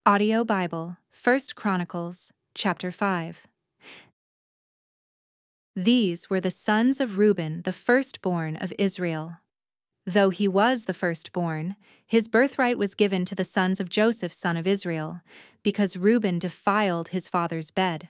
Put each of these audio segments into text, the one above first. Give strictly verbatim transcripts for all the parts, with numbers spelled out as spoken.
Audio Bible, First Chronicles, chapter five. These were the sons of Reuben, the firstborn of Israel. Though he was the firstborn, his birthright was given to the sons of Joseph, son of Israel, because Reuben defiled his father's bed.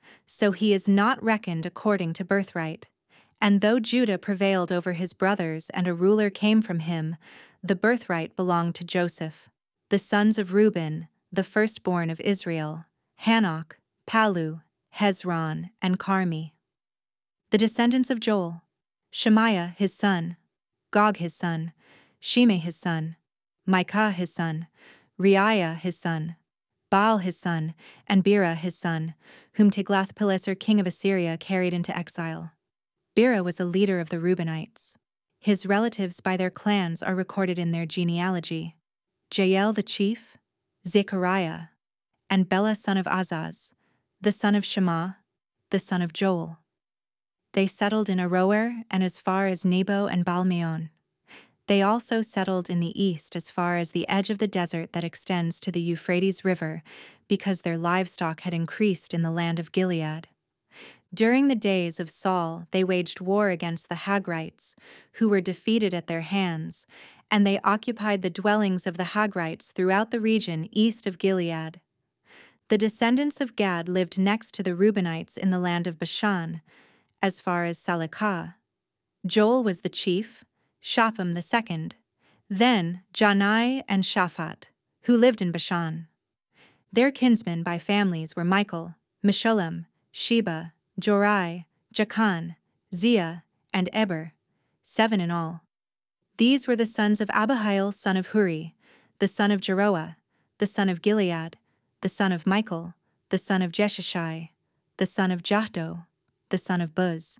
So he is not reckoned according to birthright. And though Judah prevailed over his brothers and a ruler came from him, the birthright belonged to Joseph. The sons of Reuben, the firstborn of Israel, Hanok, Palu, Hezron, and Carmi. The descendants of Joel, Shemaiah his son, Gog his son, Shimei his son, Micah his son, Reiah his son, Baal his son, and Bera his son, whom Tiglath-Pileser king of Assyria carried into exile. Bera was a leader of the Reubenites. His relatives by their clans are recorded in their genealogy: Jael the chief, Zechariah, and Bela son of Azaz, the son of Shema, the son of Joel. They settled in Aroer and as far as Nebo and Baal-meon. They also settled in the east as far as the edge of the desert that extends to the Euphrates River, because their livestock had increased in the land of Gilead. During the days of Saul, they waged war against the Hagrites, who were defeated at their hands, and they occupied the dwellings of the Hagrites throughout the region east of Gilead. The descendants of Gad lived next to the Reubenites in the land of Bashan, as far as Salekah. Joel was the chief, Shopham the second, then Janai and Shaphat, who lived in Bashan. Their kinsmen by families were Michael, Meshullam, Sheba, Jorai, Jachan, Zia, and Eber, seven in all. These were the sons of Abihail son of Huri, the son of Jeroah, the son of Gilead, the son of Michael, the son of Jeshishai, the son of Jahdo, the son of Buz.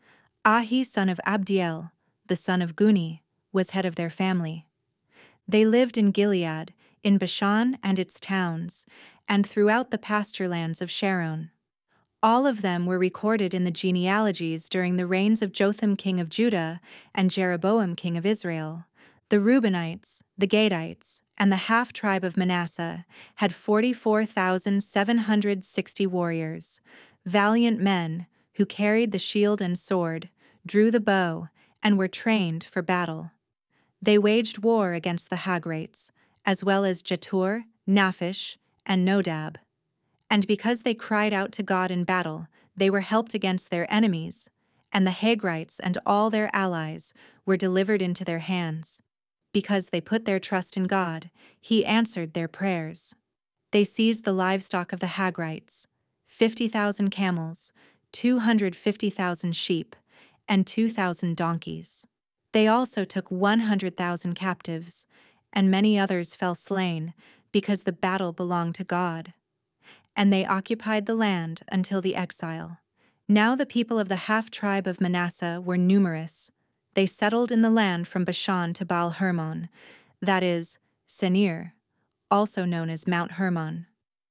Ahi son of Abdiel, the son of Guni, was head of their family. They lived in Gilead, in Bashan and its towns, and throughout the pasture lands of Sharon. All of them were recorded in the genealogies during the reigns of Jotham king of Judah and Jeroboam king of Israel. The Reubenites, the Gadites, and the half-tribe of Manasseh had forty-four thousand seven hundred sixty warriors, valiant men who carried the shield and sword, drew the bow, and were trained for battle. They waged war against the Hagrites, as well as Jetur, Naphish, and Nodab. And because they cried out to God in battle, they were helped against their enemies, and the Hagrites and all their allies were delivered into their hands. Because they put their trust in God, He answered their prayers. They seized the livestock of the Hagrites, fifty thousand camels, two hundred fifty thousand sheep, and two thousand donkeys. They also took one hundred thousand captives, and many others fell slain, because the battle belonged to God. And they occupied the land until the exile. Now the people of the half-tribe of Manasseh were numerous. They settled in the land from Bashan to Baal Hermon, that is, Senir, also known as Mount Hermon.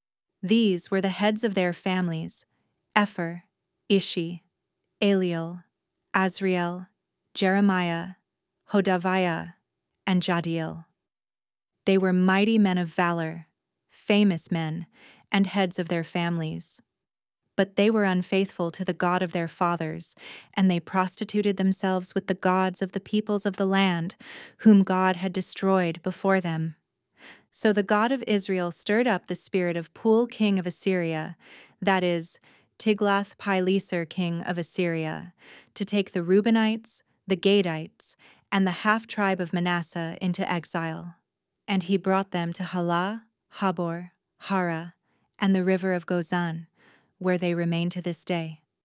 These were the heads of their families: Epher, Ishi, Eliel, Azriel, Jeremiah, Hodaviah, and Jadiel. They were mighty men of valor, famous men, and heads of their families. But they were unfaithful to the God of their fathers, and they prostituted themselves with the gods of the peoples of the land, whom God had destroyed before them. So the God of Israel stirred up the spirit of Pul king of Assyria, that is, Tiglath-Pileser king of Assyria, to take the Reubenites, the Gadites, and the half-tribe of Manasseh into exile. And he brought them to Halah, Habor, Hara, and the river of Gozan, where they remain to this day.